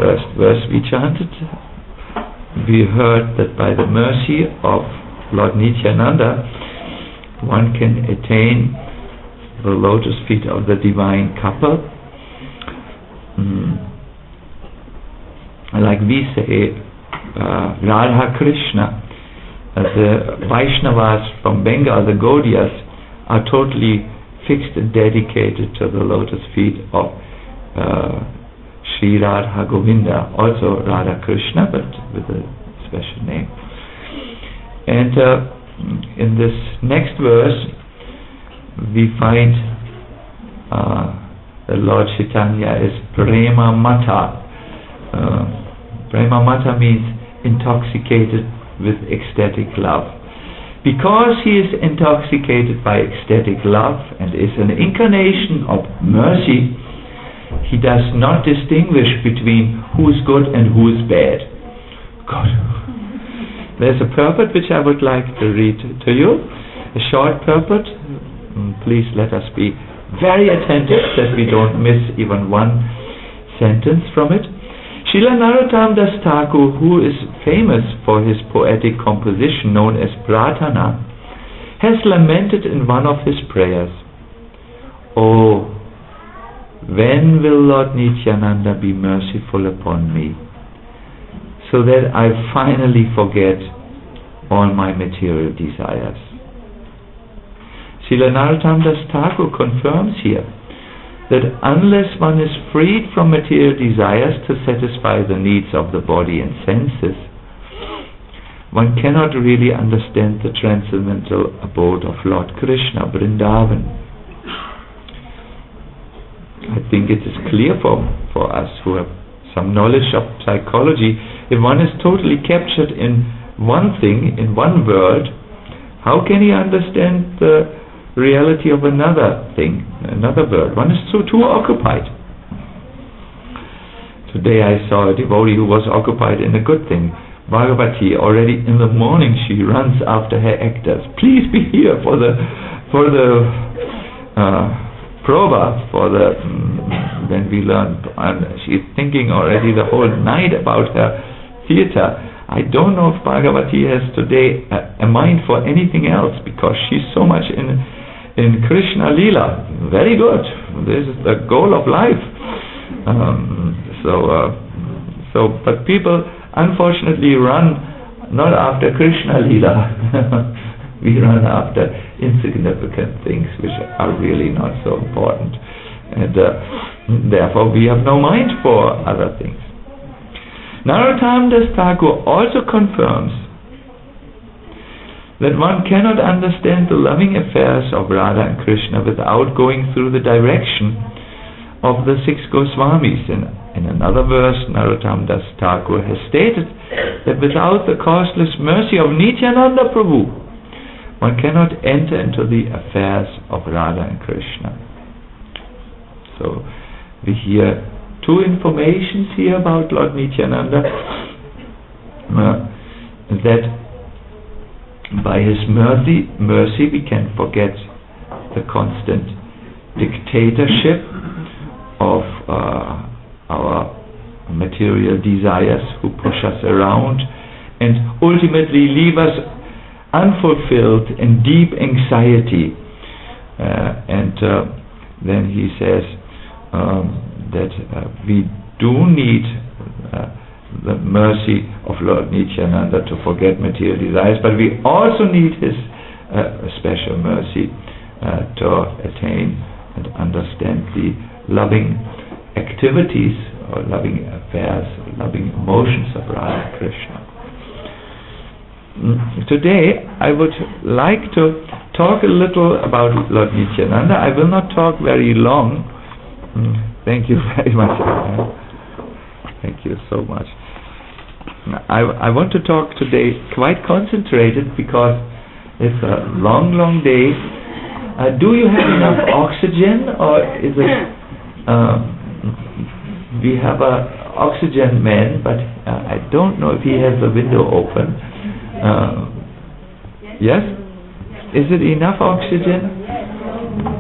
first verse we chanted, we heard that by the mercy of Lord Nityananda, one can attain the lotus feet of the divine couple. Like we say, Radha Krishna, the Vaishnavas from Bengal, the Gaudiyas, are totally fixed and dedicated to the lotus feet of Sri Radha Govinda, also Radha Krishna, but with a special name. And in this next verse, we find the Lord Chaitanya is Prema Mata. Prema Mata means intoxicated with ecstatic love. Because he is intoxicated by ecstatic love and is an incarnation of mercy, he does not distinguish between who is good and who is bad. Good. There's a purport which I would like to read to you, a short purport. Please let us be very attentive that we don't miss even one sentence from it. Srila Narottam Das Thakur, who is famous for his poetic composition known as Pratana, has lamented in one of his prayers, "Oh, when will Lord Nityananda be merciful upon me, so that I finally forget all my material desires?" Srila Narottam Das Thakur confirms here that unless one is freed from material desires to satisfy the needs of the body and senses, one cannot really understand the transcendental abode of Lord Krishna, Vrindavan. I think it is clear for us who have some knowledge of psychology, if one is totally captured in one thing, in one world, how can he understand the reality of another thing, another world? One is too occupied. Today I saw a devotee who was occupied in a good thing. Bhagavati, already in the morning she runs after her actors. Please be here for the prova, when we learn. And she's thinking already the whole night about her theater. I don't know if Bhagavati has today a mind for anything else, because she's so much in Krishna Leela. Very good. This is the goal of life. But people unfortunately run not after Krishna Leela. We run after insignificant things which are really not so important, and therefore we have no mind for other things. Narottam Das Thakur also confirms that one cannot understand the loving affairs of Radha and Krishna without going through the direction of the 6 Goswamis. In another verse, Narottam Das Thakur has stated that without the causeless mercy of Nityananda Prabhu, one cannot enter into the affairs of Radha and Krishna. So we hear two informations here about Lord Nityananda, that by his mercy we can forget the constant dictatorship of our material desires, who push us around and ultimately leave us unfulfilled in deep anxiety. Then he says that we do need the mercy of Lord Nityananda to forget material desires, but we also need his special mercy to attain and understand the loving activities or loving affairs, or loving emotions of Radha Krishna. Today I would like to talk a little about Lord Nityananda. I will not talk very long. Thank you very much. Thank you so much. I want to talk today quite concentrated, because it's a long day. Do you have enough oxygen, or is it we have a oxygen man, but I don't know if he has the window open. Yes? Is it enough oxygen?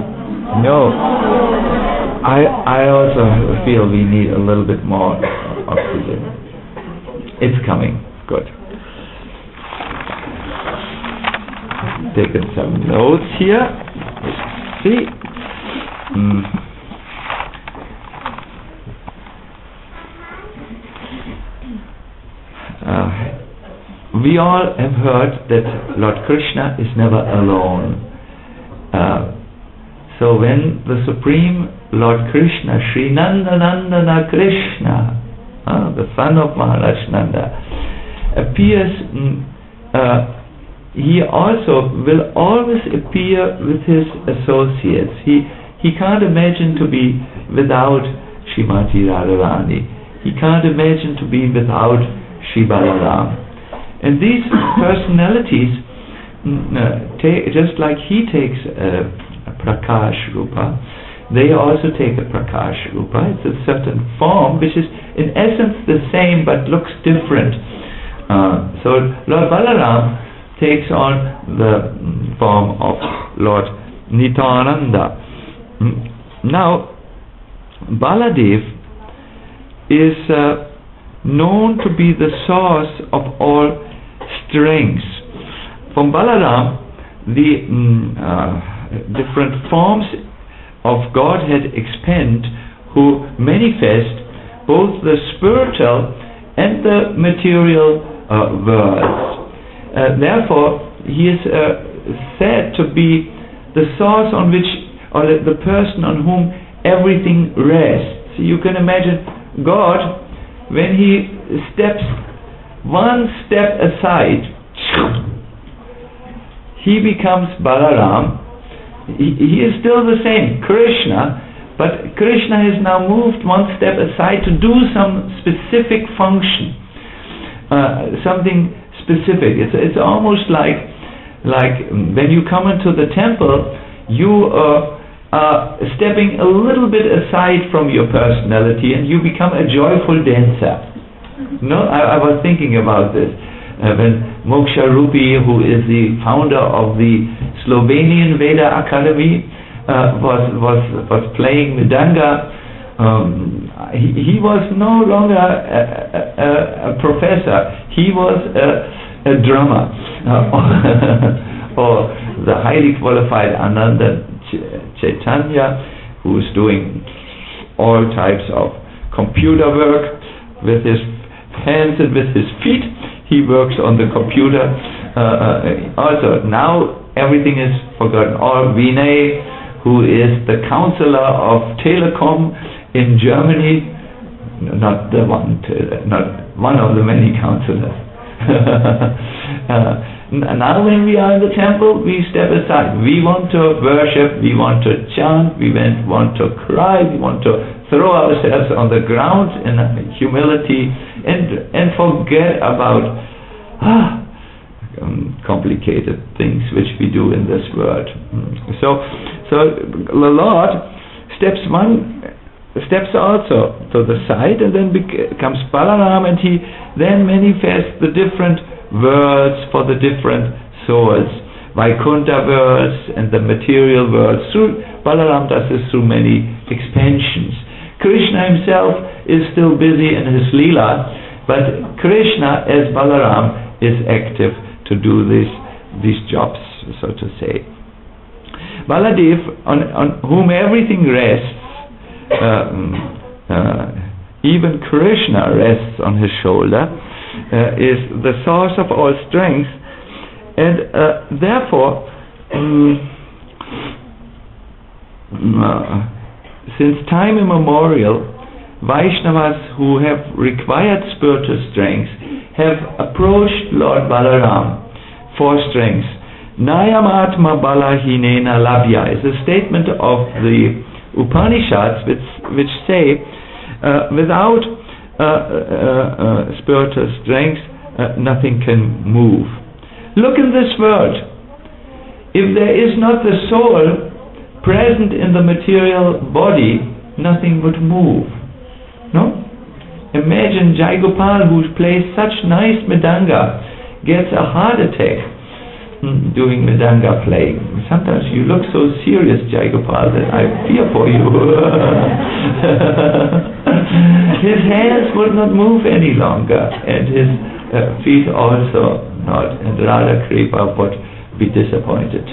No. I also feel we need a little bit more oxygen. It's coming. Good. Taken some notes here. Let's see. We all have heard that Lord Krishna is never alone. So when the Supreme Lord Krishna, Sri Nandanandana Krishna, the son of Maharaj Nanda, appears, he also will always appear with his associates. He can't imagine to be without Srimati Radharani. He can't imagine to be without Sri Balaram. And these personalities, just like he takes a Prakash Rupa, they also take a Prakash Rupa. It's a certain form which is in essence the same but looks different. So Lord Balaram takes on the form of Lord Nityananda. Now, Baladev is known to be the source of all strengths. From Balaram, the different forms of Godhead expand, who manifest both the spiritual and the material worlds. Therefore, he is said to be the source on which, or the person on whom everything rests. You can imagine God, when he steps one step aside, he becomes Balaram. He is still the same, Krishna, but Krishna has now moved one step aside to do some specific function, something specific. It's almost like when you come into the temple, you are stepping a little bit aside from your personality and you become a joyful dancer. No, I was thinking about this. When Moksha Rupi, who is the founder of the Slovenian Veda Academy, was playing Mridanga, he was no longer a professor. He was a drummer, or the highly qualified Ananda Chaitanya, who is doing all types of computer work with his hands and with his feet. He works on the computer. Also, now everything is forgotten. Or Vinay, who is the counselor of Telekom in Germany, not one of the many counselors. Now when we are in the temple, we step aside. We want to worship, we want to chant, we want to cry, we want to throw ourselves on the ground in humility and forget about complicated things which we do in this world. So the Lord steps also to the side and then becomes Balaram, and he then manifests the different worlds for the different souls, Vaikuntha worlds and the material worlds. Balaram does this through many expansions. Krishna himself is still busy in his Leela, but Krishna as Balaram is active to do these jobs, so to say. Baladev, on whom everything rests, even Krishna rests on his shoulder, is the source of all strength, and therefore, since time immemorial, Vaishnavas who have required spiritual strength have approached Lord Balaram for strength. Nayam Atma Balahinena Labhya is a statement of the Upanishads which say without spiritual strength nothing can move. Look in this world. If there is not the soul present in the material body, nothing would move. No? Imagine Jai Gopal, who plays such nice Mridanga, gets a heart attack doing Mridanga playing. Sometimes you look so serious, Jai Gopal, that I fear for you. his hands would not move any longer, and his feet also not, and Radha Kripa would be disappointed.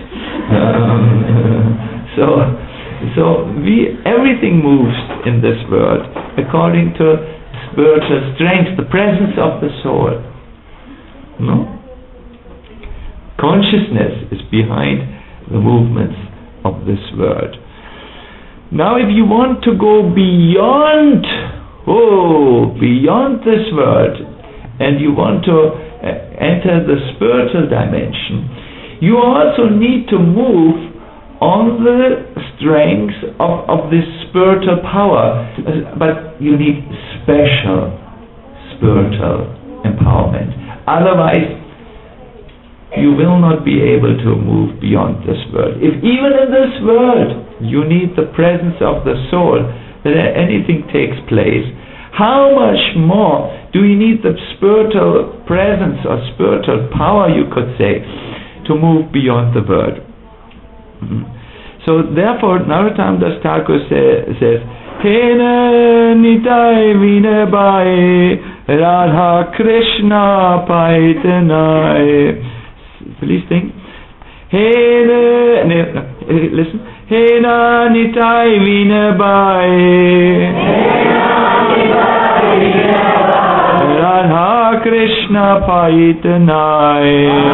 So everything moves in this world according to spiritual strength, the presence of the soul. No? Consciousness is behind the movements of this world. Now if you want to go beyond this world, and you want to enter the spiritual dimension, you also need to move on the strength of this spiritual power, but you need special spiritual empowerment. Otherwise, you will not be able to move beyond this world. If even in this world you need the presence of the soul, that anything takes place, how much more do you need the spiritual presence or spiritual power, you could say, to move beyond the world? So therefore Narottam Das Thakur says, Hena nitai vinabai Radha Krishna paitanai. Please think. Listen. Hena nitai vinabai Radha Krishna paitanai.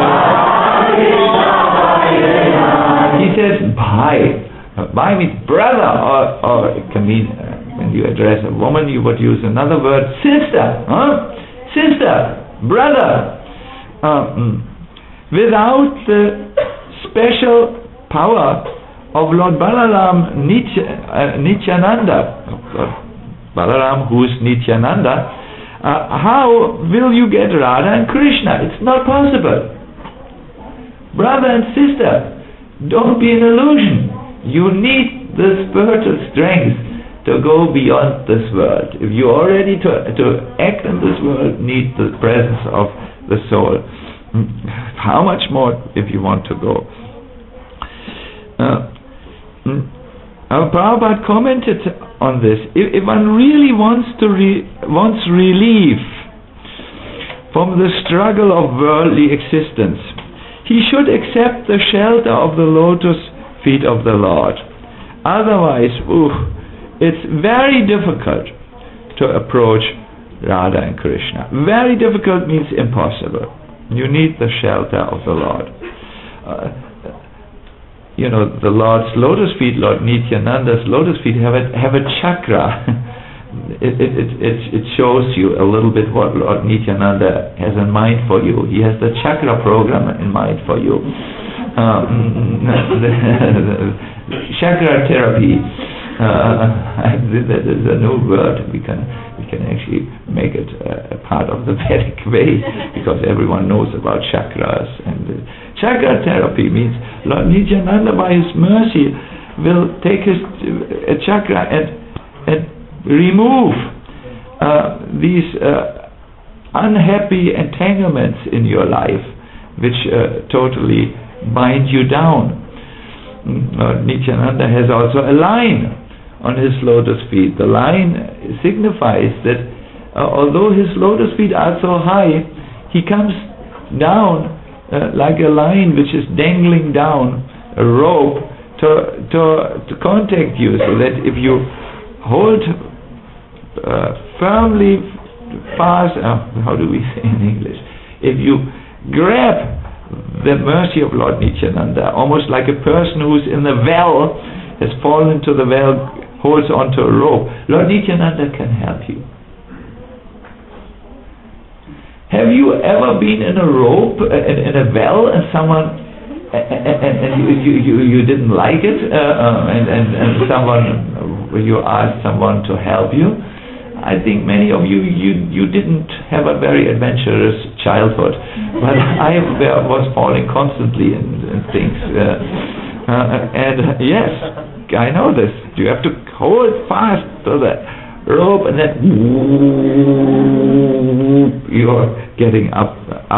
He says bhai. Bhai means brother, or it can mean when you address a woman you would use another word, sister, sister, brother. Without the special power of Lord Balaram Nityananda, Balaram who is Nityananda, how will you get Radha and Krishna? It's not possible. Brother and sister, don't be an illusion. You need the spiritual strength to go beyond this world. If you are ready to act in this world, need the presence of the soul. How much more if you want to go? Prabhupada commented on this. If one really wants relief from the struggle of worldly existence, he should accept the shelter of the lotus feet of the Lord. Otherwise, it's very difficult to approach Radha and Krishna. Very difficult means impossible. You need the shelter of the Lord. The Lord's lotus feet, Lord Nityananda's lotus feet have a chakra. It shows you a little bit what Lord Nityananda has in mind for you. He has the chakra program in mind for you. Chakra therapy. That is a new word. We can actually make it a part of the Vedic way, because everyone knows about chakras. And chakra therapy means Lord Nityananda, by his mercy, will take his chakra and remove these unhappy entanglements in your life, which totally bind you down. Nityananda has also a line on his lotus feet. The line signifies that although his lotus feet are so high, he comes down like a line which is dangling down a rope to contact you, so that if you hold firmly fast, how do we say in English? If you grab the mercy of Lord Nityananda, almost like a person who's in the well, has fallen into the well, holds onto a rope, Lord Nityananda can help you. Have you ever been in a rope, in a well, and someone, and you didn't like it, and you asked someone to help you? I think many of you didn't have a very adventurous childhood, but I was falling constantly in things, and yes, I know this. You have to hold fast to the rope, and then you're getting up.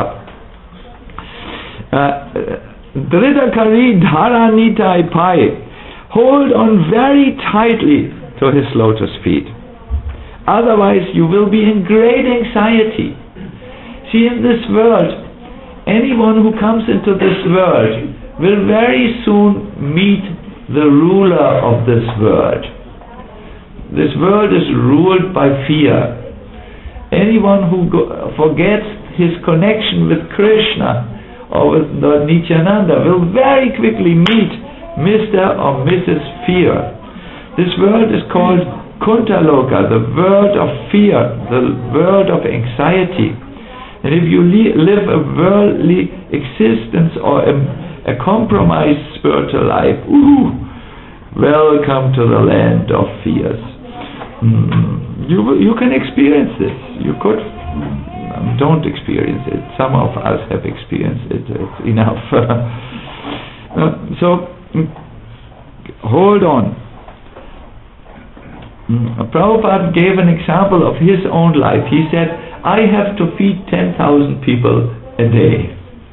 Dhritakari Dharanitai Pai. Hold on very tightly to his lotus feet. Otherwise you will be in great anxiety. See, in this world, anyone who comes into this world will very soon meet the ruler of this world. This world is ruled by fear. Anyone who forgets his connection with Krishna or with Lord Nityananda will very quickly meet Mr. or Mrs. Fear. This world is called Kuntaloka, the world of fear, the world of anxiety. And if you live a worldly existence or a compromised spiritual life, welcome to the land of fears. You can experience this. You could. Don't experience it. Some of us have experienced it. It's enough. So, hold on. Prabhupada gave an example of his own life. He said, I have to feed 10,000 people a day.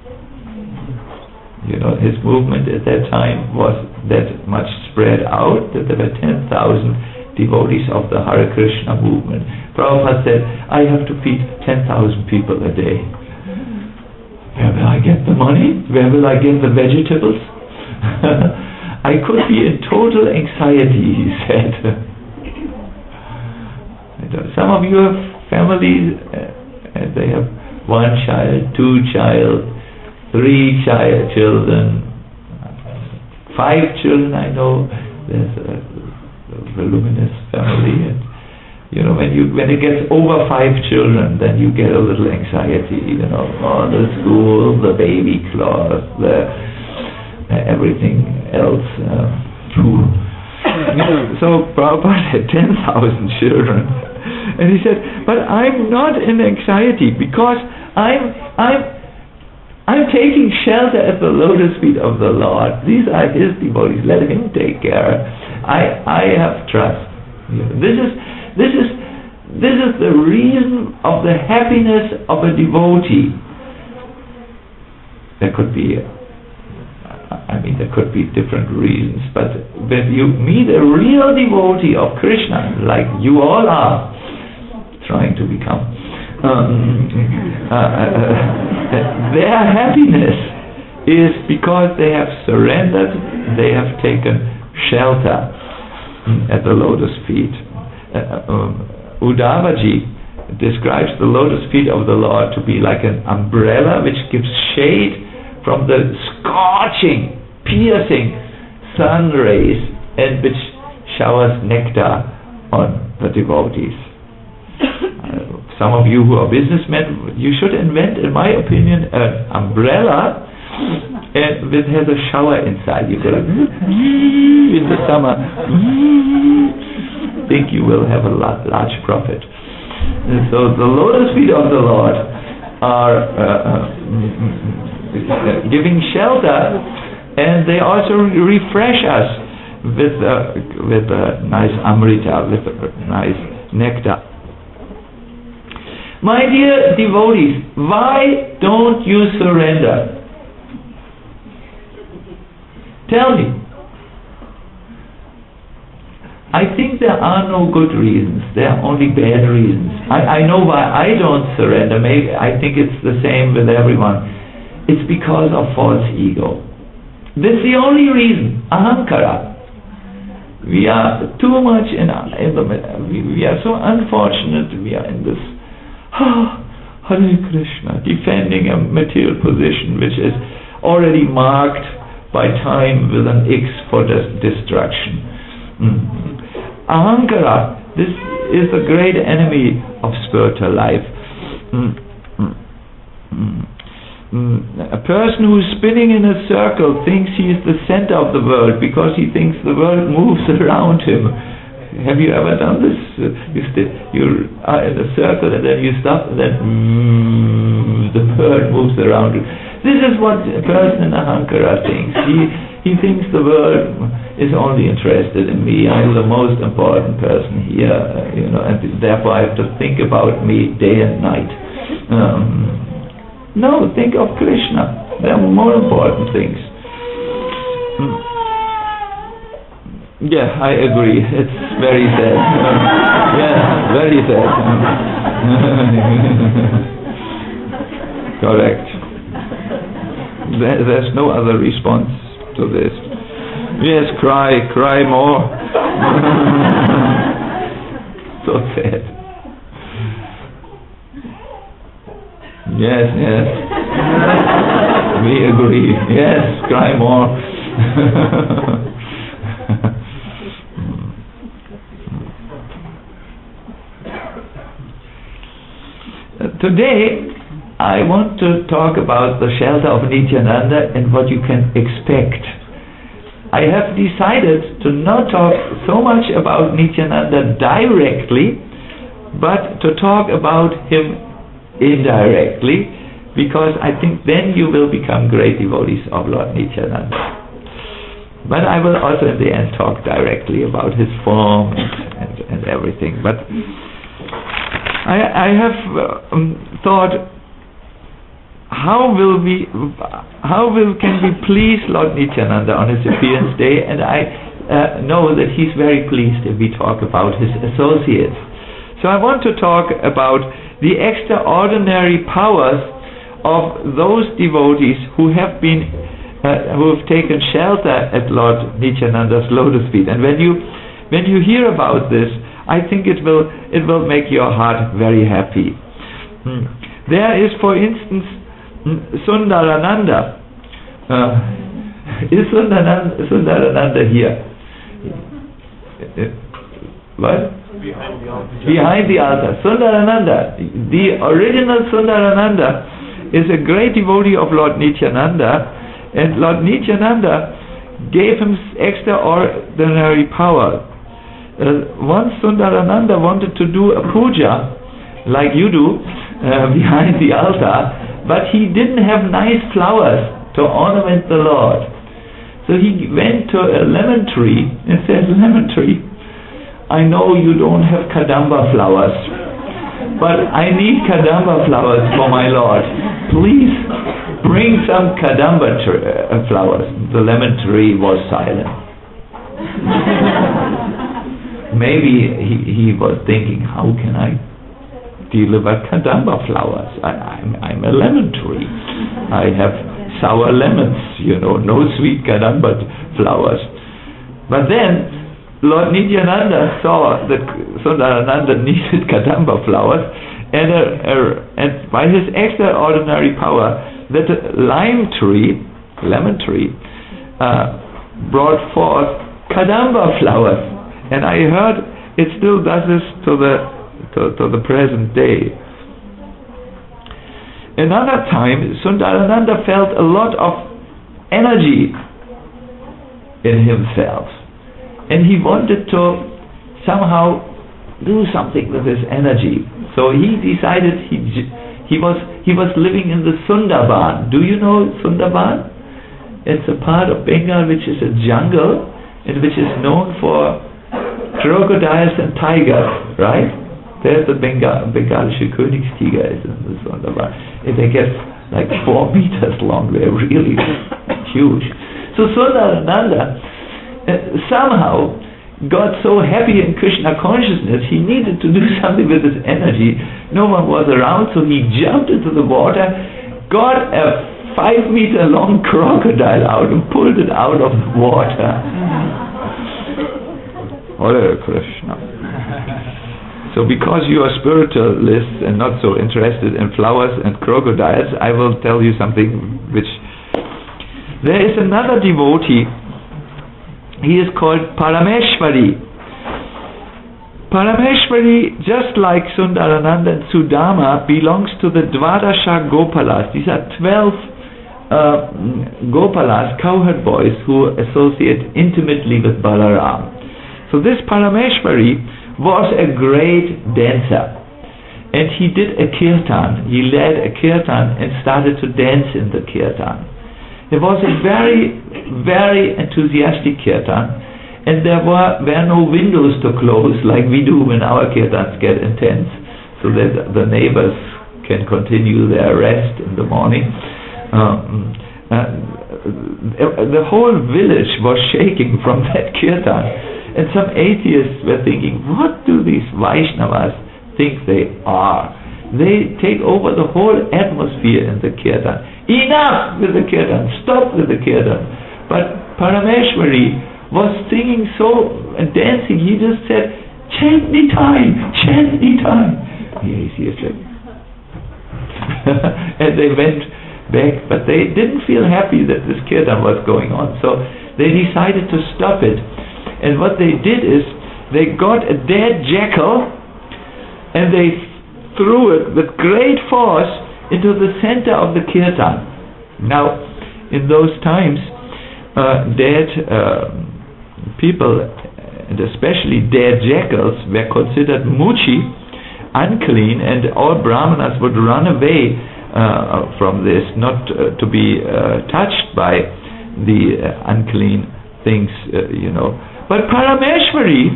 You know, his movement at that time was that much spread out that there were 10,000 devotees of the Hare Krishna movement. Prabhupada said, I have to feed 10,000 people a day. Where will I get the money? Where will I get the vegetables? I could be in total anxiety, he said. Some of you have families, and they have 1 child, 2 child, 3 children, 5 children. I know there's a voluminous family, and you know, when it gets over 5 children, then you get a little anxiety. You know, the school, the baby clothes, everything else. So Prabhupada had 10,000 children, and he said, "But I'm not in anxiety because I'm taking shelter at the lotus feet of the Lord. These are His devotees. Let Him take care. I have trust. This is the reason of the happiness of a devotee. There could be different reasons, but when you meet a real devotee of Krishna, like you all are trying to become, their happiness is because they have surrendered, they have taken shelter at the lotus feet. Uddhavaji describes the lotus feet of the Lord to be like an umbrella which gives shade from the scorching, piercing sun rays and which showers nectar on the devotees. Some of you who are businessmen, you should invent, in my opinion, an umbrella and it has a shower inside. You go like in the summer. Think you will have a large profit. And so the lotus feet of the Lord are giving shelter, and they also refresh us with nice amrita, with nice nectar. My dear devotees, why don't you surrender? Tell me. I think there are no good reasons. There are only bad reasons. I know why I don't surrender. Maybe I think it's the same with everyone. It's because of false ego. That's the only reason. Ahankara. We are too much in the we are so unfortunate. We are in this Hare Krishna, defending a material position which is already marked by time with an X for destruction. Ahankara, this is the great enemy of spiritual life. A person who is spinning in a circle thinks he is the center of the world because he thinks the world moves around him. Have you ever done this? You are in a circle and then you stop and then the world moves around you. This is what a person in Ahankara thinks. He thinks the world is only interested in me. I'm the most important person here, and therefore I have to think about me day and night. No, think of Krishna. There are more important things. Yeah, I agree. It's very sad. Yeah, very sad. Correct. There's no other response to this. Yes, cry more. So sad. Yes. We agree. Yes, cry more. Today, I want to talk about the shelter of Nityananda and what you can expect. I have decided to not talk so much about Nityananda directly, but to talk about him indirectly, because I think then you will become great devotees of Lord Nityananda. But I will also in the end talk directly about his form and everything. But I have thought, can we please Lord Nityananda on his appearance day? And I know that he's very pleased if we talk about his associates. So I want to talk about the extraordinary powers of those devotees who have been who have taken shelter at Lord Nityananda's lotus feet. And when you hear about this, I think it will make your heart very happy. There is, for instance, Sundarananda. Is Sundarananda here? What? Behind the altar. Sundarananda. The original Sundarananda is a great devotee of Lord Nityananda, and Lord Nityananda gave him extraordinary power. Once Sundarananda wanted to do a puja, like you do, behind the altar, but he didn't have nice flowers to ornament the Lord. So he went to a lemon tree and said, "Lemon tree, I know you don't have kadamba flowers, but I need kadamba flowers for my Lord. Please bring some kadamba flowers." The lemon tree was silent. Maybe he was thinking, how can I deliver kadamba flowers? I'm a lemon tree. I have sour lemons, no sweet kadamba flowers. But then Lord Nityananda saw that Sundarananda needed kadamba flowers, and by his extraordinary power, that lemon tree, brought forth kadamba flowers. And I heard it still does this to the present day. Another time, Sundarananda felt a lot of energy in himself, and he wanted to somehow do something with his energy. So he decided he was living in the Sundarban. Do you know Sundarban? It's a part of Bengal which is a jungle and which is known for crocodiles and tigers, right? There's the Bengalische Königstiger is in the Sundarban. They get like 4 meters long. They're really huge. So Sundarananda somehow got so happy in Krishna consciousness, he needed to do something with his energy. No one was around, so he jumped into the water, got a 5-meter long crocodile out and pulled it out of the water. Hare Krishna. So because you are spiritualists and not so interested in flowers and crocodiles, I will tell you something which... There is another devotee. He is called Parameshwari. Parameshwari, just like Sundarananda and Sudama, belongs to the Dvadasha Gopalas. These are 12 Gopalas, cowherd boys, who associate intimately with Balaram. So this Parameshwari was a great dancer, and he did a kirtan. He led a kirtan and started to dance in the kirtan. It was a very, very enthusiastic kirtan, and there were no windows to close like we do when our kirtans get intense, so that the neighbors can continue their rest in the morning. The whole village was shaking from that kirtan. And some atheists were thinking, what do these Vaishnavas think they are? They take over the whole atmosphere in the kirtan. Enough with the kirtan, stop with the kirtan. But Parameshwari was singing and dancing, he just said, chant Nitai, chant Nitai. The atheists said, and they went back, but they didn't feel happy that this kirtan was going on, so they decided to stop it. And what they did is they got a dead jackal and they threw it with great force into the center of the kirtan. Now, in those times, dead people, and especially dead jackals, were considered muchi, unclean, and all brahmanas would run away from this, not to be touched by the unclean things, But Parameshwari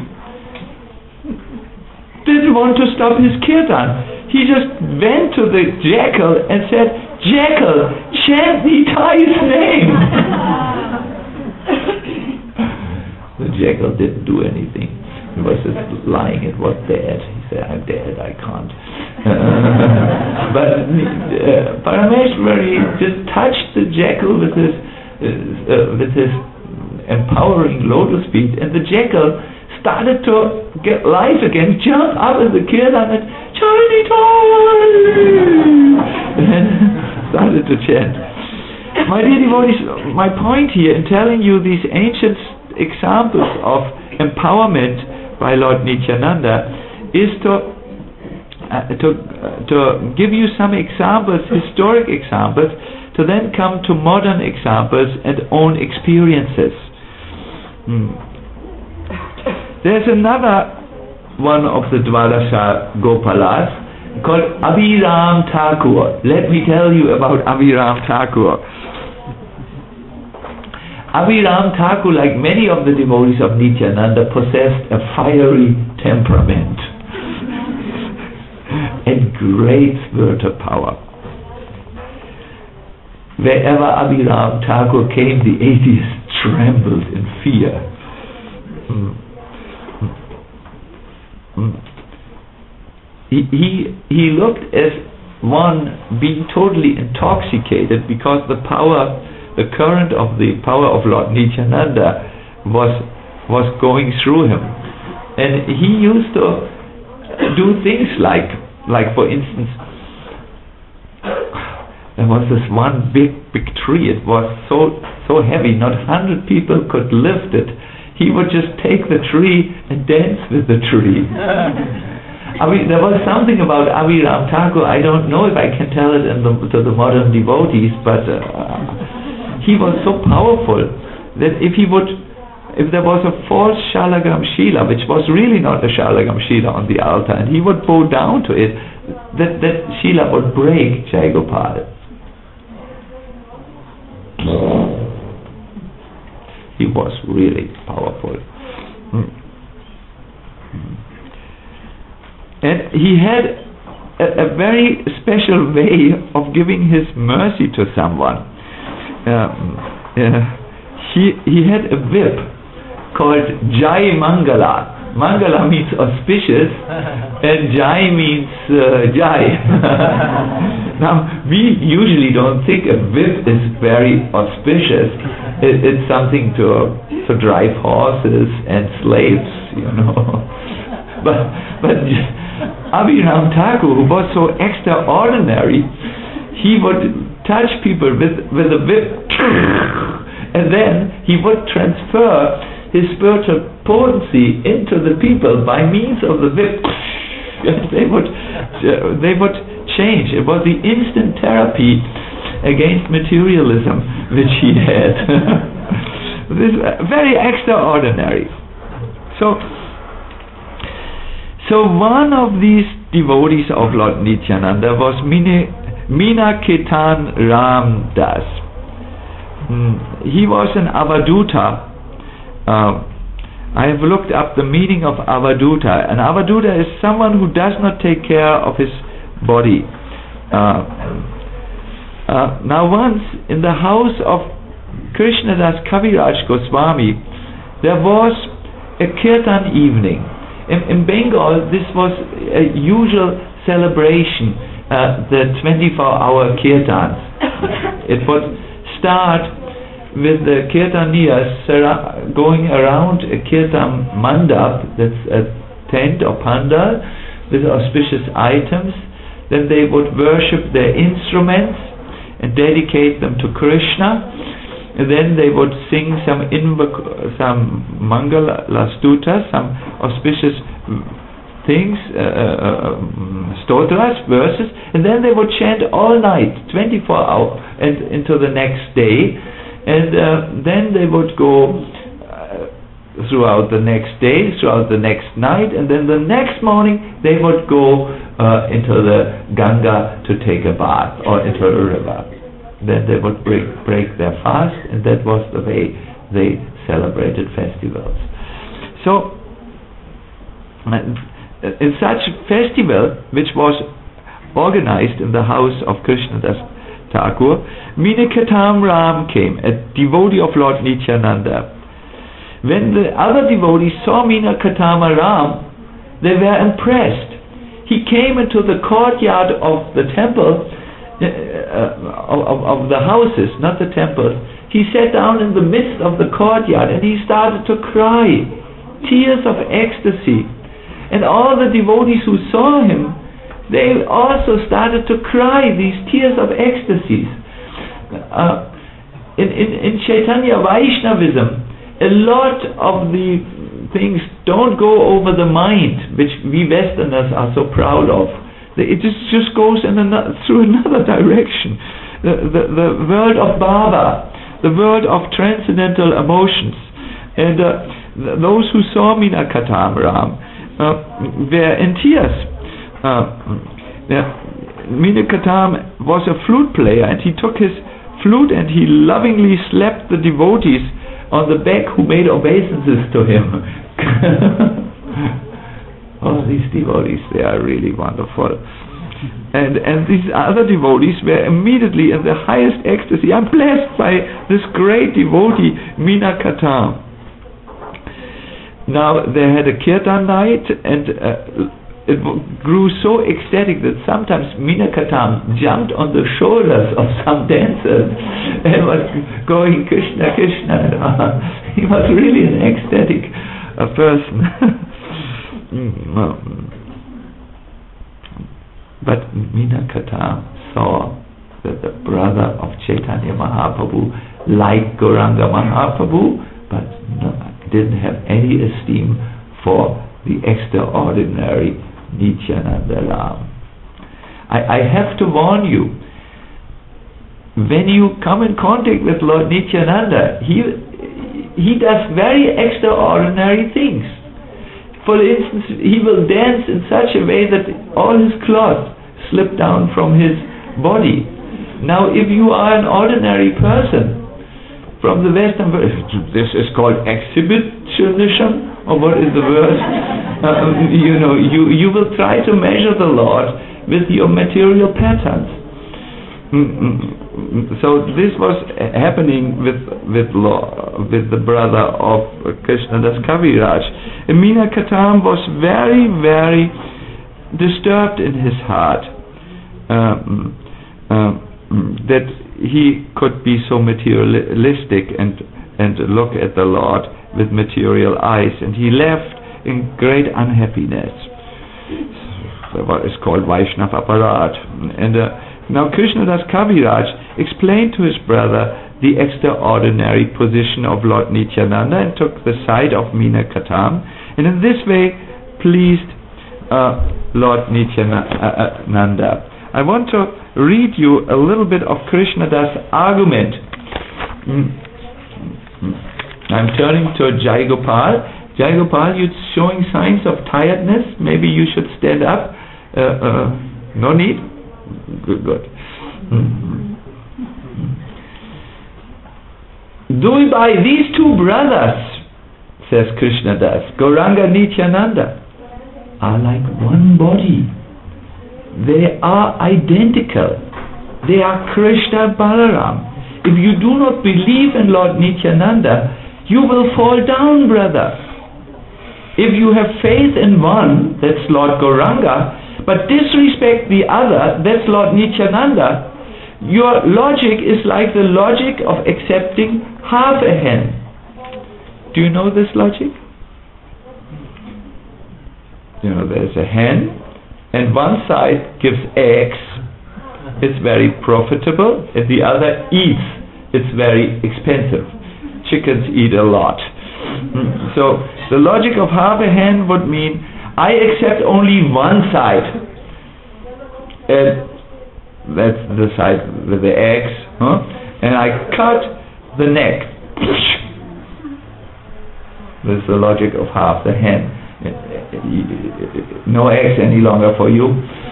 didn't want to stop his kirtan. He just went to the jackal and said, Jackal, chant Nitai's name. The jackal didn't do anything. He was just lying. It was dead. He said, I'm dead, I can't. But Parameshwari just touched the jackal with his empowering lotus feet, and the jackal started to get life again, jump up in the kirtan and and started to chant. My dear devotees, my point here in telling you these ancient examples of empowerment by Lord Nityananda is to give you some examples, historic examples, to then come to modern examples and own experiences. There's another one of the Dwadasha Gopalas called Abhiram Thakur. Let me tell you about Abhiram Thakur. Abhiram Thakur, like many of the devotees of Nityananda, possessed a fiery temperament and great spiritual power. Wherever Abhiram Thakur came, the atheists trembled in fear. He looked as one being totally intoxicated because the current of the power of Lord Nityananda was going through him. And he used to do things like for instance, there was this one big tree. It was so heavy, not 100 people could lift it. He would just take the tree and dance with the tree. I mean, there was something about Abhiram Thakur. I don't know if I can tell it to the modern devotees, but he was so powerful that if there was a false Shalagram Shila, which was really not a Shalagram Shila on the altar, and he would bow down to it, that Shila would break, Jai Gopal. He was really powerful. And he had a very special way of giving his mercy to someone. He had a whip called Jai Mangala. Mangala means auspicious and Jai means Jai. Now, we usually don't think a whip is very auspicious. It's something to drive horses and slaves, But Abhiram Thakur, who was so extraordinary, he would touch people with a whip, and then he would transfer his spiritual potency into the people by means of the whip. They would change. It was the instant therapy against materialism which he had. This is very extraordinary. So one of these devotees of Lord Nityananda was Minaketan Ram Das. He was an Avaduta. I have looked up the meaning of Avaduta. An Avaduta is someone who does not take care of his body. Now once in the house of Krishnadas Kaviraj Goswami, there was a kirtan evening. In Bengal, this was a usual celebration, the 24-hour kirtans. It would start with the kirtaniyas going around a kirtan mandap, that's a tent or pandal with auspicious items. Then they would worship their instruments and dedicate them to Krishna. And then they would sing some Mangala Stutas, some auspicious things, stotras, verses, and then they would chant all night, 24 hours, and into the next day. And then they would go throughout the next day, throughout the next night, and then the next morning they would go into the Ganga to take a bath, or into a river. Then they would break their fast, and that was the way they celebrated festivals. So, in such a festival, which was organized in the house of Krishnadas Thakur, Minakatam Ram came, a devotee of Lord Nityananda. When the other devotees saw Minakatam Ram, they were impressed. He came into the courtyard of the temple, of the houses, not the temples. He sat down in the midst of the courtyard and he started to cry, tears of ecstasy. And all the devotees who saw him, they also started to cry these tears of ecstasy. In Chaitanya Vaishnavism, a lot of the things don't go over the mind, which we Westerners are so proud of. It just goes in through another direction. The world of Baba, the world of transcendental emotions. And those who saw Minakatam Ram were in tears. Minakatam was a flute player, and he took his flute and he lovingly slapped the devotees on the back who made obeisances to him. Oh, these devotees, they are really wonderful. And these other devotees were immediately in the highest ecstasy. I'm blessed by this great devotee, Minakatam. Now, they had a kirtan night, and it grew so ecstatic that sometimes Minakatam jumped on the shoulders of some dancers and was going Krishna, Krishna. He was really an ecstatic person. But Minakatam saw that the brother of Chaitanya Mahaprabhu liked Gauranga Mahaprabhu, but didn't have any esteem for the extraordinary Nityananda Ram. I have to warn you, when you come in contact with Lord Nityananda, he does very extraordinary things. For instance, he will dance in such a way that all his clothes slip down from his body. Now, if you are an ordinary person from the Western world, this is called exhibitionism, or what is the word? You will try to measure the Lord with your material patterns. So this was happening with the brother of Krishnadas Kaviraj. Minakatam was very, very disturbed in his heart that he could be so materialistic and look at the Lord with material eyes, and he left in great unhappiness. What is called Vaishnav Aparat. And now Krishnadas Kaviraj explained to his brother the extraordinary position of Lord Nityananda and took the side of Minakatam, and in this way pleased Lord Nityananda. I want to read you a little bit of Krishnadas' argument. I'm turning to Jai Gopal. Jai Gopal, you're showing signs of tiredness. Maybe you should stand up. No need? Good. By these two brothers, says Krishnadas, Gauranga Nityananda, are like one body. They are identical. They are Krishna Balaram. If you do not believe in Lord Nityananda, you will fall down, brother. if you have faith in one, that's Lord Gauranga, but disrespect the other, that's Lord Nityananda, your logic is like the logic of accepting half a hen. Do you know this logic? You know, there's a hen, and one side gives eggs, it's very profitable, and the other eats, it's very expensive. Chickens eat a lot. So the logic of half a hen would mean I accept only one side, and that's the side with the eggs, and I cut the neck. That's the logic of half the hen. No eggs any longer for you.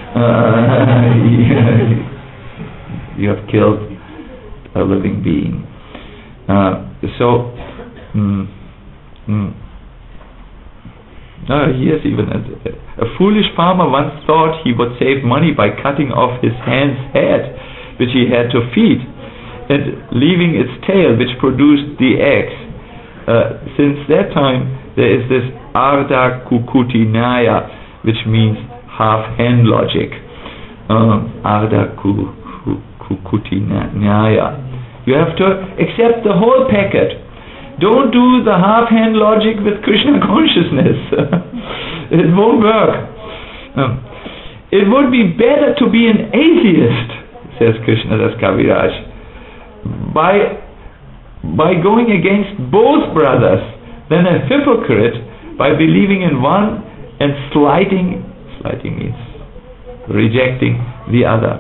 You have killed a living being. Yes, even a foolish farmer once thought he would save money by cutting off his hen's head, which he had to feed, and leaving its tail, which produced the eggs. Since that time, there is this Ardha Kukutinaya, which means half hen logic. Ardha Kukutinaya. You have to accept the whole packet. Don't do the half hen logic with Krishna consciousness. It won't work. It would be better to be an atheist, says Krishnadas Kaviraj, by going against both brothers, than a hypocrite by believing in one and slighting means rejecting the other.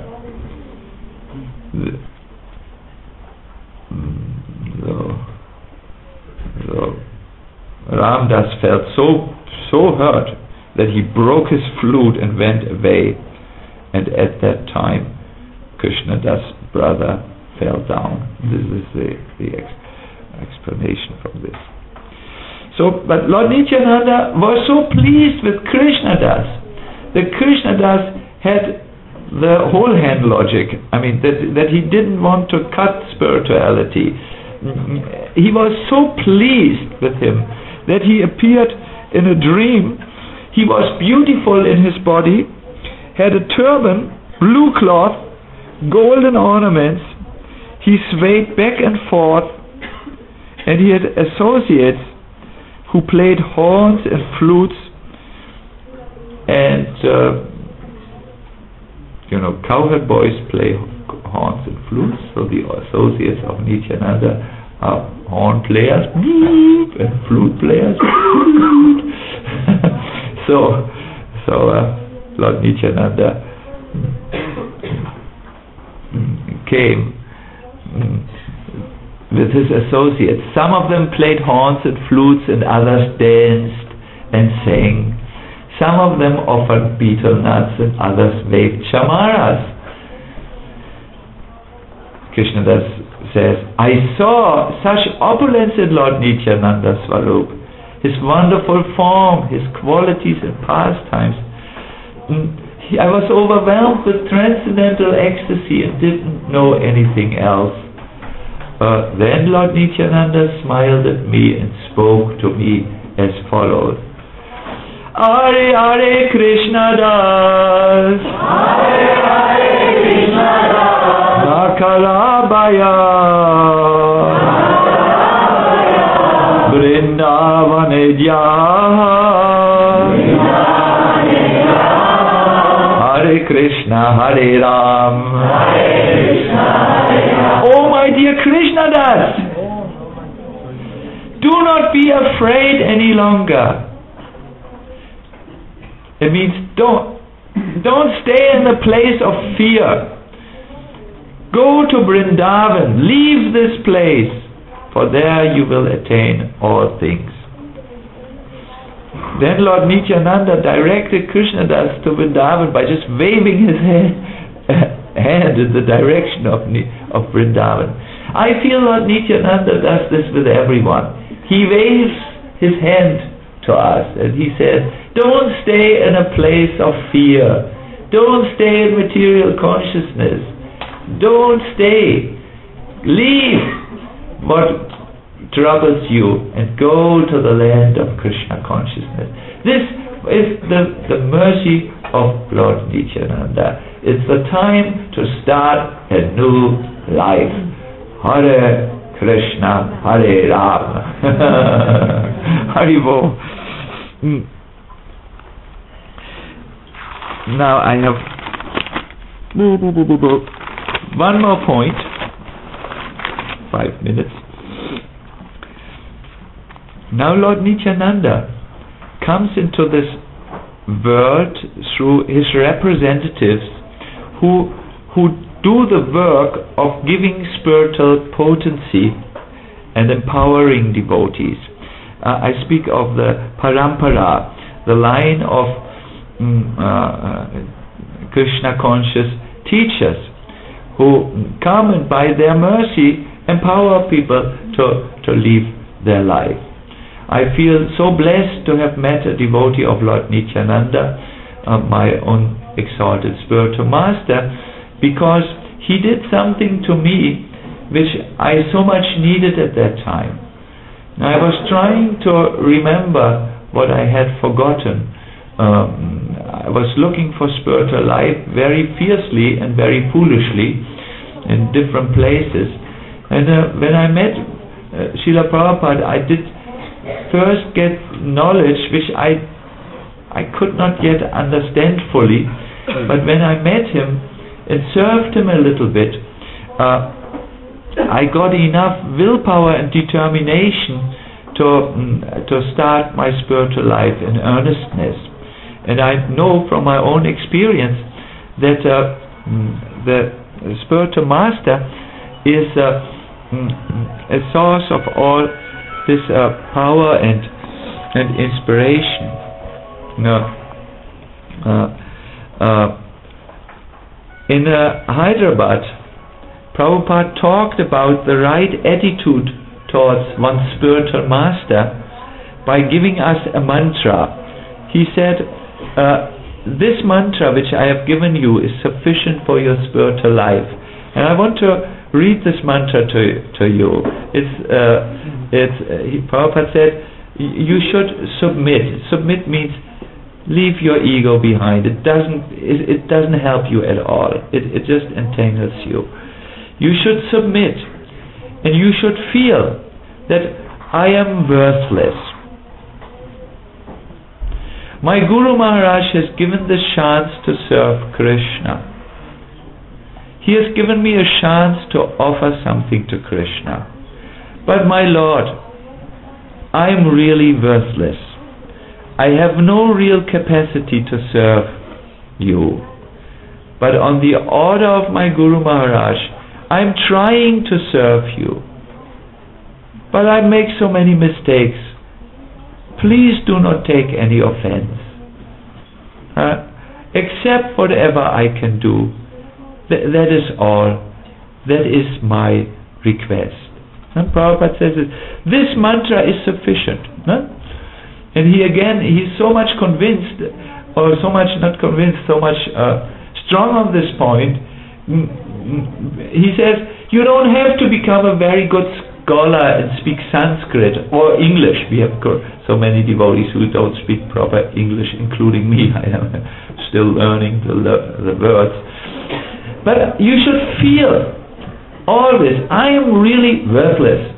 So Ramdas felt so hurt that he broke his flute and went away, and at that time Krishnadas' brother fell down. This is the explanation from this. So, but Lord Nityananda was so pleased with Krishnadas that Krishnadas had the whole hand logic. I mean, that he didn't want to cut spirituality. He was so pleased with him that he appeared in a dream. He was beautiful in his body, had a turban, blue cloth, golden ornaments. He swayed back and forth, and he had associates who played horns and flutes, and cowherd boys play horns and flutes, so the associates of Nityananda are horn players and flute players. so Lord Nityananda came with his associates. Some of them played horns and flutes, and others danced and sang. Some of them offered betel nuts, and others waved chamaras. Krishnadas says, I saw such opulence in Lord Nityananda Swarup, his wonderful form, his qualities and pastimes. I was overwhelmed with transcendental ecstasy and didn't know anything else. Then Lord Nityananda smiled at me and spoke to me as follows. Hare Hare Krishna Das, Hare Hare Krishna Das, Nakalabaya, Vrindavane Jyaha, Hare Krishna Hare Ram, Oh my dear Krishna Das, do not be afraid any longer. It means don't stay in the place of fear. Go to Vrindavan, leave this place, for there you will attain all things. Then Lord Nityananda directed Krishnadas to Vrindavan by just waving his hand in the direction of Vrindavan. I feel Lord Nityananda does this with everyone. He waves his hand to us and he says, don't stay in a place of fear. Don't stay in material consciousness. Don't stay. Leave what troubles you, and go to the land of Krishna consciousness. This is the mercy of Lord Nityananda. It's the time to start a new life. Hare Krishna, Hare Rama. Haribo. Now I have one more point. 5 minutes. Now Lord Nityananda comes into this world through his representatives who do the work of giving spiritual potency and empowering devotees. I speak of the Parampara, the line of Krishna conscious teachers who come and by their mercy empower people to live their life. I feel so blessed to have met a devotee of Lord Nityananda, my own exalted spiritual master, because he did something to me which I so much needed at that time. Now, I was trying to remember what I had forgotten. I was looking for spiritual life very fiercely and very foolishly in different places. And when I met Srila Prabhupada, I did first get knowledge which I could not yet understand fully. But when I met him and served him a little bit, I got enough willpower and determination to start my spiritual life in earnestness. And I know from my own experience that the spiritual master is a source of all this power and inspiration. In Hyderabad, Prabhupada talked about the right attitude towards one's spiritual master by giving us a mantra. He said, this mantra which I have given you is sufficient for your spiritual life. And I want to read this mantra to you. Prabhupada said, you should submit. Submit means leave your ego behind. It doesn't help you at all. It just entangles you. You should submit, and you should feel that I am worthless. My Guru Maharaj has given the chance to serve Krishna. He has given me a chance to offer something to Krishna. But my Lord, I am really worthless. I have no real capacity to serve you. But on the order of my Guru Maharaj, I am trying to serve you. But I make so many mistakes. Please do not take any offense. Accept whatever I can do. That is all. That is my request. And Prabhupada says this mantra is sufficient. And he's so much convinced, or so much not convinced, so much strong on this point. He says, you don't have to become a very good scholar and speak Sanskrit or English. We have so many devotees who don't speak proper English, including me. I am still learning the words. But you should feel all this. I am really worthless.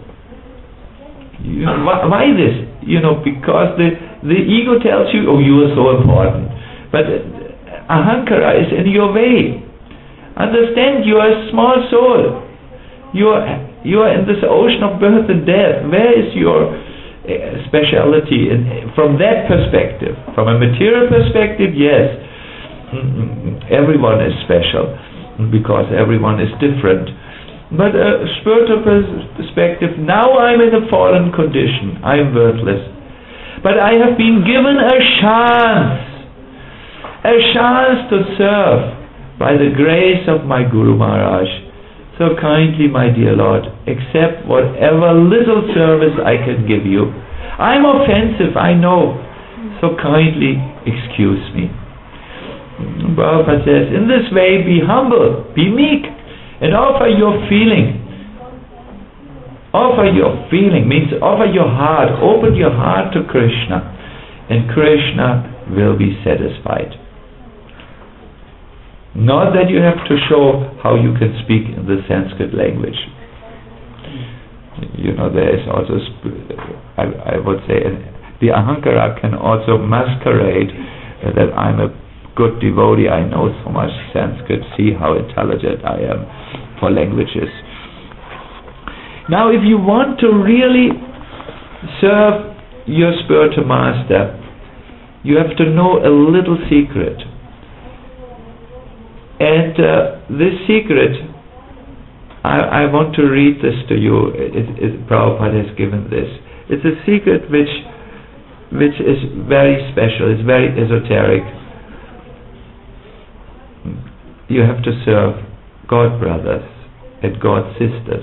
Why this? Because the ego tells you, oh, you are so important. But ahankara is in your way. Understand, you are a small soul. You are in this ocean of birth and death. Where is your speciality from that perspective? From a material perspective, yes. Everyone is special because everyone is different. But a spiritual perspective, now I'm in a fallen condition. I'm worthless. But I have been given a chance to serve by the grace of my Guru Maharaj. So kindly, my dear Lord, accept whatever little service I can give you. I'm offensive, I know. So kindly excuse me. Prabhupada says, in this way, be humble, be meek, and offer your feeling Offer your feeling, means offer your heart, open your heart to Krishna, and Krishna will be satisfied. Not that you have to show how you can speak in the Sanskrit language. There is also, I would say, the ahankara can also masquerade that I'm a good devotee, I know so much Sanskrit, see how intelligent I am for languages. Now, if you want to really serve your spiritual master, you have to know a little secret. And this secret, I want to read this to you. Prabhupada has given this. It's a secret which is very special, it's very esoteric. You have to serve God brothers and God sisters.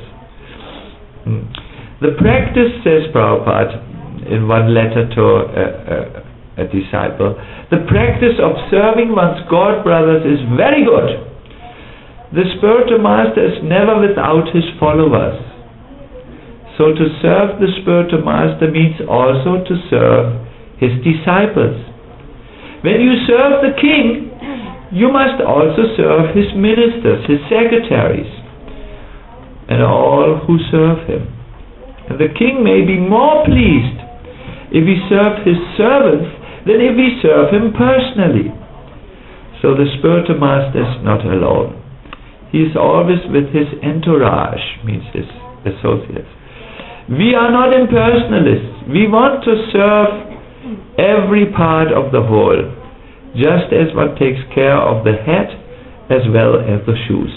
The practice, says Prabhupada in one letter to a disciple, the practice of serving one's God brothers is very good. The spiritual master is never without his followers. So to serve the spiritual master means also to serve his disciples. When you serve the king, you must also serve his ministers, his secretaries, and all who serve him. And the king may be more pleased if he serve his servants than if we serve him personally. So the spiritual master is not alone. He is always with his entourage, means his associates. We are not impersonalists. We want to serve every part of the whole, just as one takes care of the head as well as the shoes.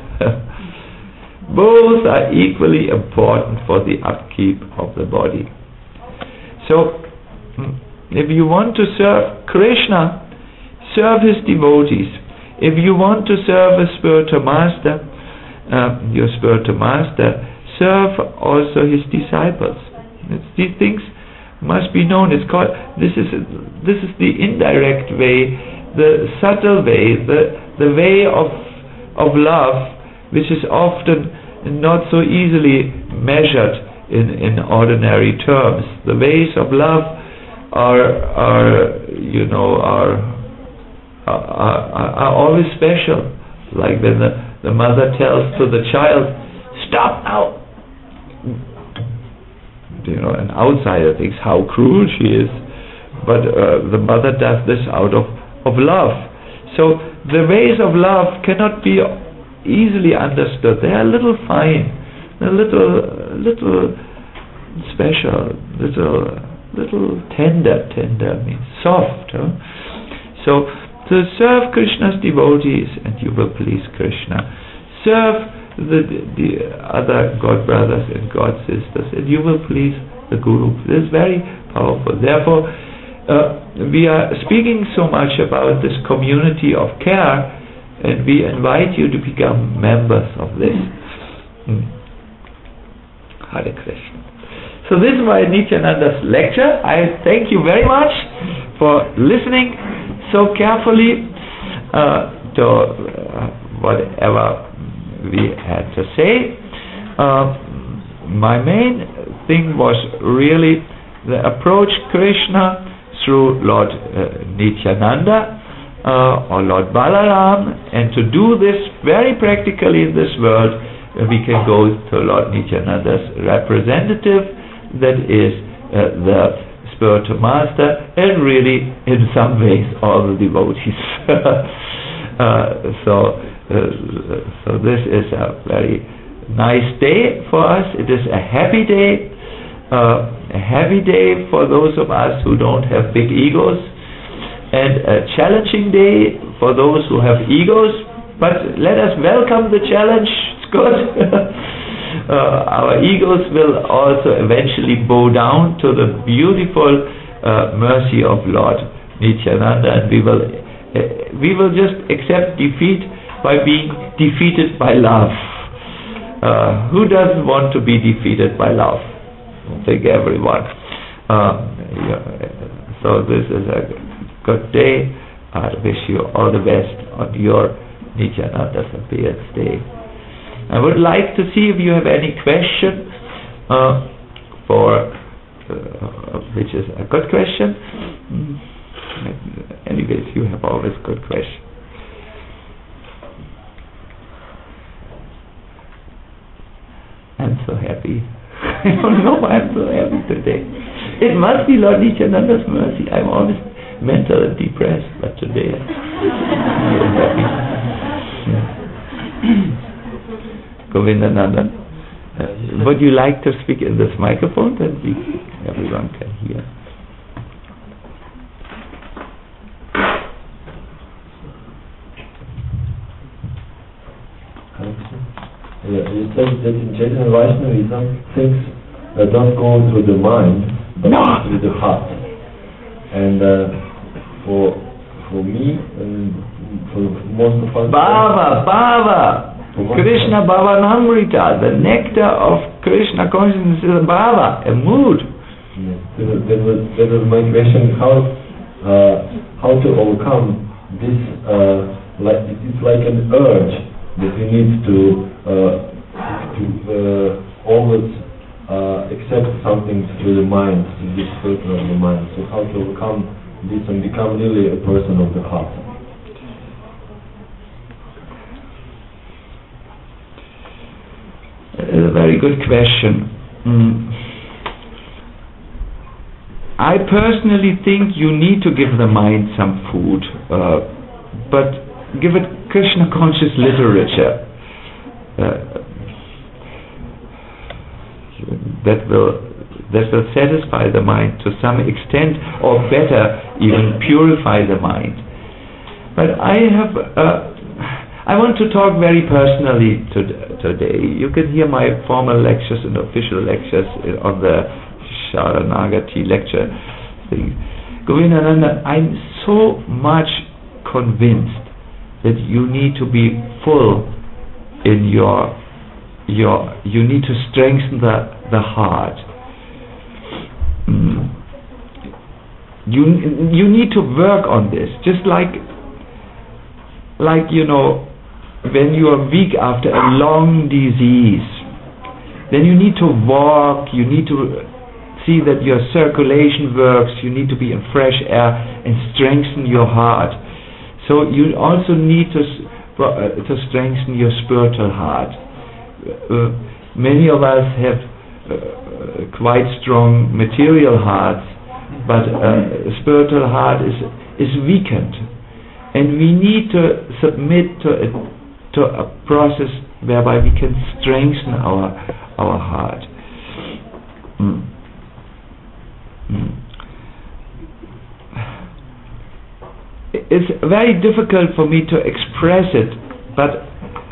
Both are equally important for the upkeep of the body. So, if you want to serve Krishna, serve his devotees. If you want to serve a spiritual master, your spiritual master, serve also his disciples. These things must be known. It's called, this is the indirect way, the subtle way, the way of love, which is often not so easily measured in ordinary terms. The ways of love are always special. Like when the mother tells to the child, "Stop now." An outsider thinks how cruel she is, but the mother does this out of love. So the ways of love cannot be easily understood. They are a little fine, a little special, little tender. Tender means soft. So to serve Krishna's devotees, and you will please Krishna. Serve the other God brothers and God sisters, and you will please the Guru. This is very powerful. Therefore, we are speaking so much about this community of care, and we invite you to become members of this. Hare Krishna. So this is my Nityananda's lecture. I thank you very much for listening so carefully to whatever we had to say. My main thing was really the approach Krishna through Lord Nityananda or Lord Balaram, and to do this very practically in this world, we can go to Lord Nityananda's representative, that is the spiritual master, and really in some ways all the devotees. So this is a very nice day for us. It is a happy day. A happy day for those of us who don't have big egos, and a challenging day for those who have egos, but let us welcome the challenge. It's good. Our egos will also eventually bow down to the beautiful mercy of Lord Nityananda, and we will just accept defeat by being defeated by love. Who doesn't want to be defeated by love? I think everyone. So this is a good day. I wish you all the best on your Nityananda's appearance day. I would like to see if you have any question which is a good question. Anyways, you have always good questions. I'm so happy. I don't know why I'm so happy today. It must be Lord Nityananda's mercy. I'm always mental and depressed, but today I'm so happy. Govindananda, would you like to speak in this microphone that everyone can hear? Yeah, you said that in Chaitanya Vaishnavism things don't go through the mind, but through the heart. And for me and for most of us, Bhava, Krishna Bhavanamrita, the nectar of Krishna consciousness is a bhava, a mood. Yes. That was my question. How to overcome this? It's like an urge that we need to always accept something through the mind, through this filter of the mind. So how to overcome this and become really a person of the heart? A very good question. I personally think you need to give the mind some food, but give it Krishna conscious literature. That will satisfy the mind to some extent, or better, even purify the mind. But I want to talk very personally today. You can hear my formal lectures and official lectures on the Sharanagati lecture thing. Govindananda, I'm so much convinced that you need to be full in you need to strengthen the heart. You need to work on this, just like when you are weak after a long disease, then you need to walk, you need to see that your circulation works, you need to be in fresh air and strengthen your heart. So you also need to strengthen your spiritual heart. Many of us have quite strong material hearts, but spiritual heart is weakened, and we need to submit to a process whereby we can strengthen our heart. It's very difficult for me to express it, but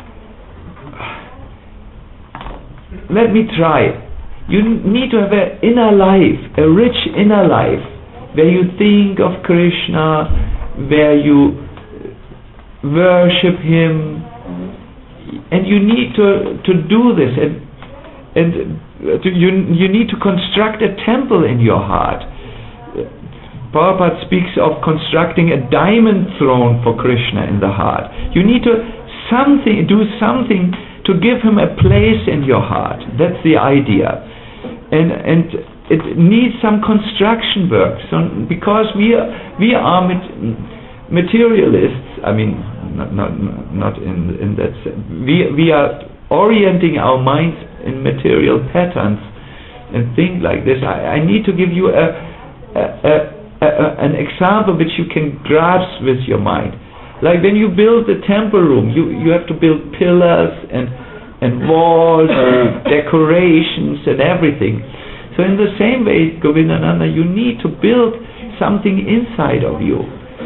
let me try. You need to have an inner life, a rich inner life, where you think of Krishna, where you worship Him, and you need to do this, and you need to construct a temple in your heart. Prabhupada speaks of constructing a diamond throne for Krishna in the heart. You need to do something to give Him a place in your heart. That's the idea. And it needs some construction work. So, because we are materialists, I mean, not in that sense. We are orienting our minds in material patterns and things like this. I need to give you an example which you can grasp with your mind. Like when you build the temple room, you have to build pillars and walls, and decorations and everything. So in the same way, Govindananda, you need to build something inside of you.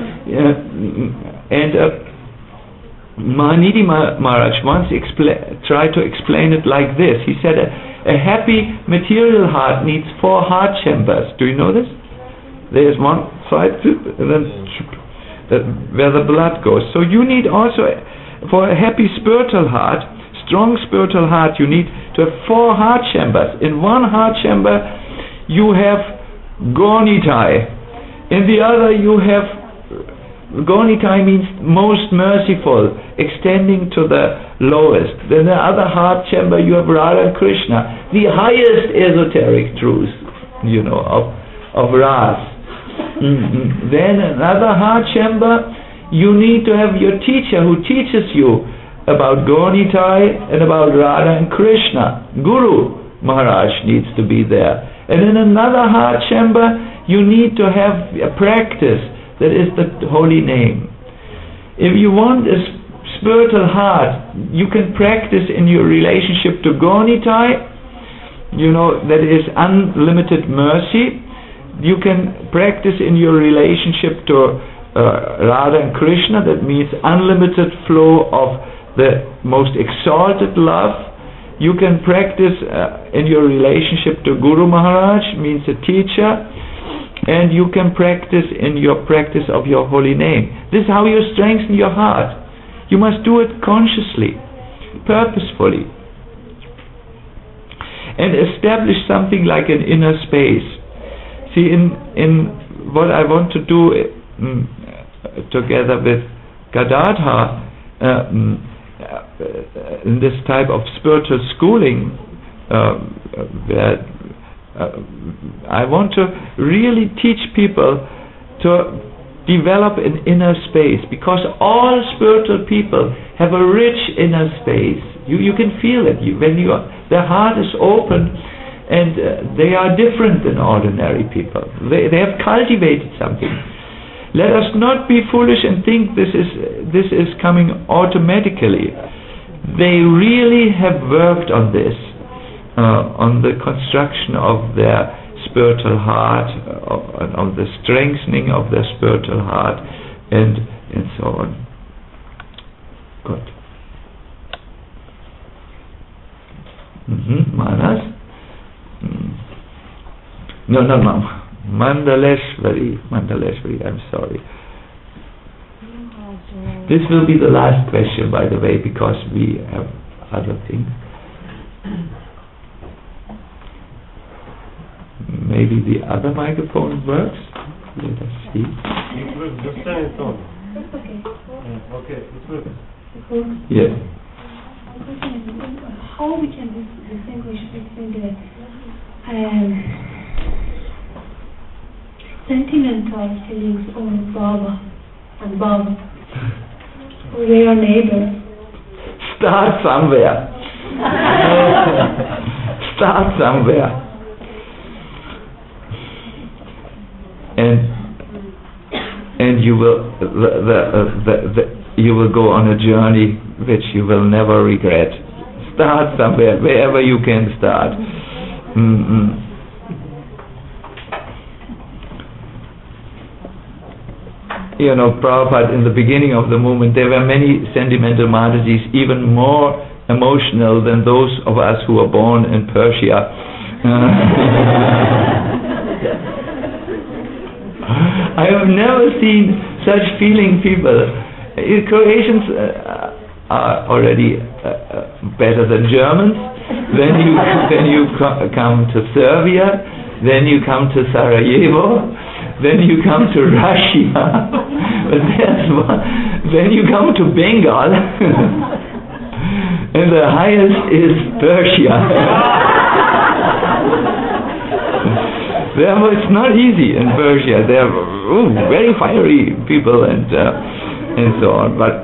Mahanidhi Maharaj once tried to explain it like this. He said a happy material heart needs 4 heart chambers. Do you know this? There's one side and then where the blood goes. So you need also, for a happy spiritual heart, strong spiritual heart, you need to have 4 heart chambers. In one heart chamber you have Gaunitai, in the other you have Gaunitai means most merciful, extending to the lowest. Then the other heart chamber you have Radha and Krishna, the highest esoteric truth, of Ras. Then another heart chamber, you need to have your teacher who teaches you about Gaunitai and about Radha and Krishna. Guru Maharaj needs to be there. And in another heart chamber, you need to have a practice that is the holy name. If you want a spiritual heart, you can practice in your relationship to Gaunitai, that is unlimited mercy. You can practice in your relationship to Radha and Krishna, that means unlimited flow of the most exalted love. You can practice in your relationship to Guru Maharaj, means a teacher, and you can practice in your practice of your holy name. This is how you strengthen your heart. You must do it consciously, purposefully, and establish something like an inner space. See, in what I want to do together with Gadadhar, in this type of spiritual schooling, where I want to really teach people to develop an inner space, because all spiritual people have a rich inner space. You can feel it when their heart is open, and they are different than ordinary people. They have cultivated something. Let us not be foolish and think this is coming automatically. They really have worked on this, on the construction of their spiritual heart, on the strengthening of their spiritual heart, and so on. Good. Manas? No. Mandaleshwari, I'm sorry. This will be the last question, by the way, because we have other things. Maybe the other microphone works. Let us see. It works. Just turn it on. That's okay. Okay, it works. Yes. How we can distinguish between the sentimental feelings of Baba and Baba? We are neighbors. Start somewhere. Start somewhere. And you will you will go on a journey which you will never regret. Start somewhere, wherever you can start. Prabhupada, in the beginning of the movement, there were many sentimental Matatis, even more emotional than those of us who were born in Persia. I have never seen such feeling people. Croatians are already better than Germans. Then you come to Serbia. Then you come to Sarajevo. Then you come to Russia. But then you come to Bengal. And the highest is Persia. Therefore, it's not easy in Persia. They're very fiery people and so on. But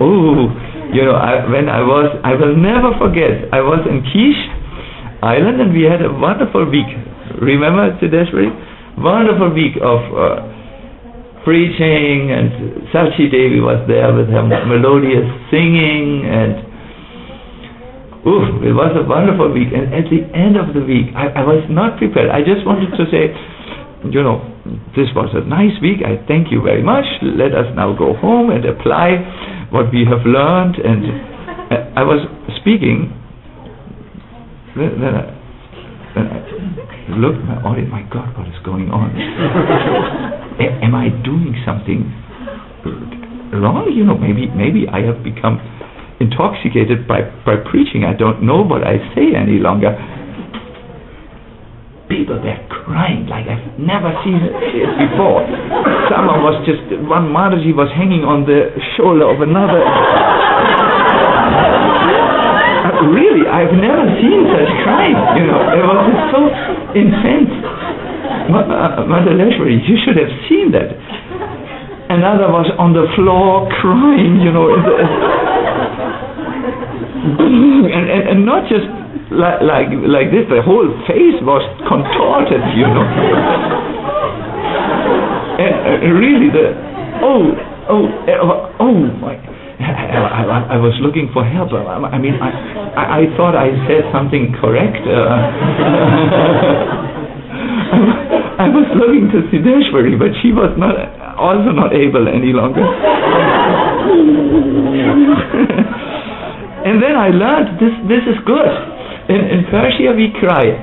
I will never forget. I was in Kish Island and we had a wonderful week. Remember, Siddheshwari? Wonderful week of preaching, and Sachi Devi was there with her melodious singing, and it was a wonderful week. And at the end of the week, I was not prepared. I just wanted to say, this was a nice week. I thank you very much. Let us now go home and apply what we have learned. And I was speaking. Then I looked at my audience. My God, what is going on? Am I doing something wrong? Maybe I have become intoxicated by preaching. I don't know what I say any longer. People were crying like I've never seen it before. One Mataji was hanging on the shoulder of another. Really, I've never seen such crying, It was so intense. Mandaleshwari, you should have seen that. Another was on the floor crying, and not just like this, the whole face was contorted, And really, my! I was looking for help. I thought I said something correct. I was looking to Siddheshwari, but she was also not able any longer. And then I learned this is good. In Persia we cry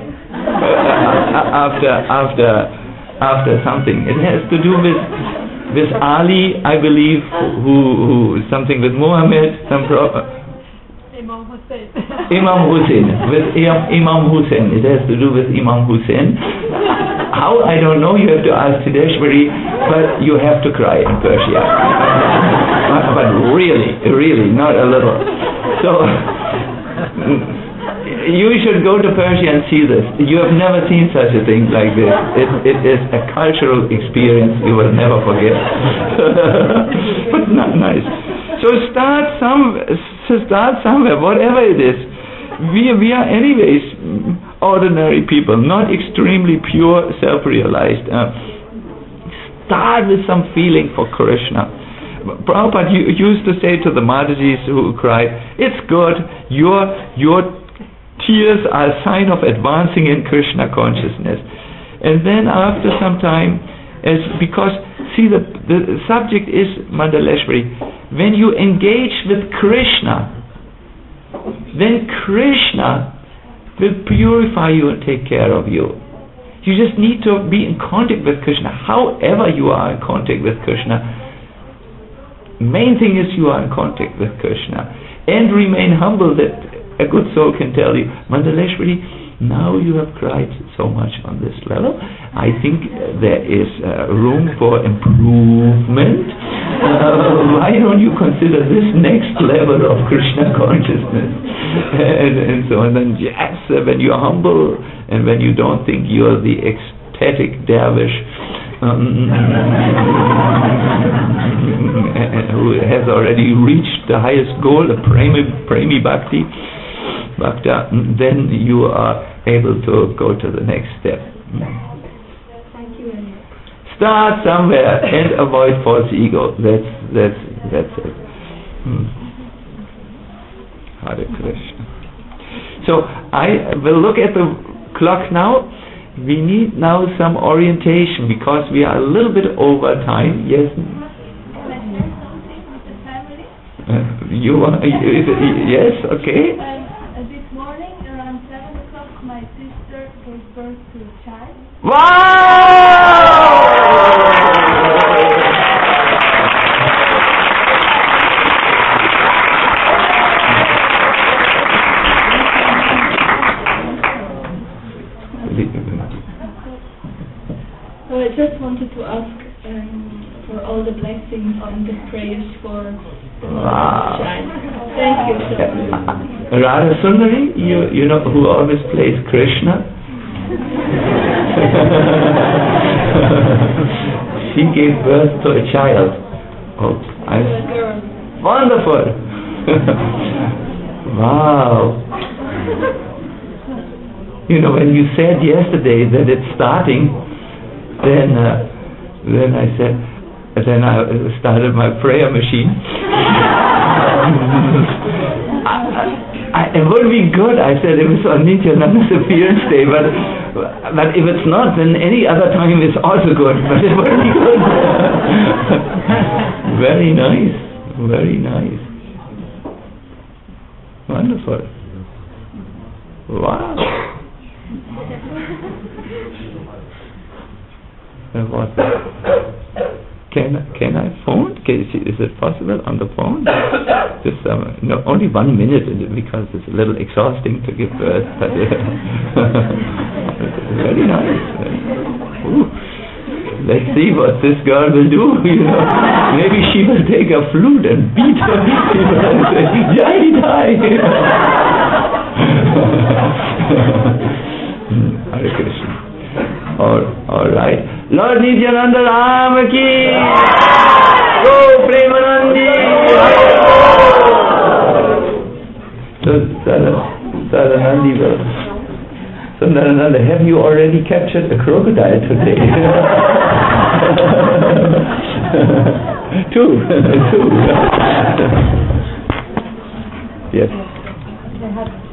after something. It has to do with Ali, I believe, who something with Muhammad, Imam Hussein. With Imam Hussein. It has to do with Imam Hussein. How, I don't know, you have to ask Siddheshwari, but you have to cry in Persia. But really, not a little. So, you should go to Persia and see this. You have never seen such a thing like this. It is a cultural experience you will never forget. But not nice. So start somewhere, whatever it is. We are anyways ordinary people, not extremely pure, self-realized. Start with some feeling for Krishna. Prabhupada used to say to the Matajis who cried, it's good, your tears are a sign of advancing in Krishna consciousness. And then after some time, because see the subject is Mandaleshwari, when you engage with Krishna, then Krishna will purify you and take care of you. You just need to be in contact with Krishna. However you are in contact with Krishna, main thing is you are in contact with Krishna. And remain humble, that a good soul can tell you, Mandaleshwari, now you have cried so much on this level. I think there is room for improvement. Why don't you consider this next level of Krishna consciousness? And so on. And yes, when you're humble and when you don't think you're the ecstatic dervish who has already reached the highest goal, the Premi Bhakti, then you are able to go to the next step. Thank you. Start somewhere and avoid false ego. That's it. Hare Krishna. So I will look at the clock now. We need now some orientation because we are a little bit over time. Yes. Yes. Okay. This morning around 7 o'clock, my sister gave birth to a child. Wow! So I just wanted to ask for all the blessings and the prayers for the child. Thank you so much. Radha Sundari, you know who always plays Krishna? She gave birth to a child. Oh, A girl. wonderful! Wow! When you said yesterday that it's starting, then I said, then I started my prayer machine. It would be good, I said, if it's on Nityananda's appearance day, but if it's not, then any other time is also good, but it would be good. Very nice, very nice. Wonderful. Wow. What? Can I phone? Is it possible on the phone? Just only 1 minute because it's a little exhausting to give birth. But Very nice. Ooh. Let's see what this girl will do, you know. Maybe she will take a flute and beat her people and say, Jai Jai! Hare Krishna. All right. Lord Nityananda Ram ki Go Premanandi. So Sadanandi will. Sundarananda, have you already captured a crocodile today? Two. Yes.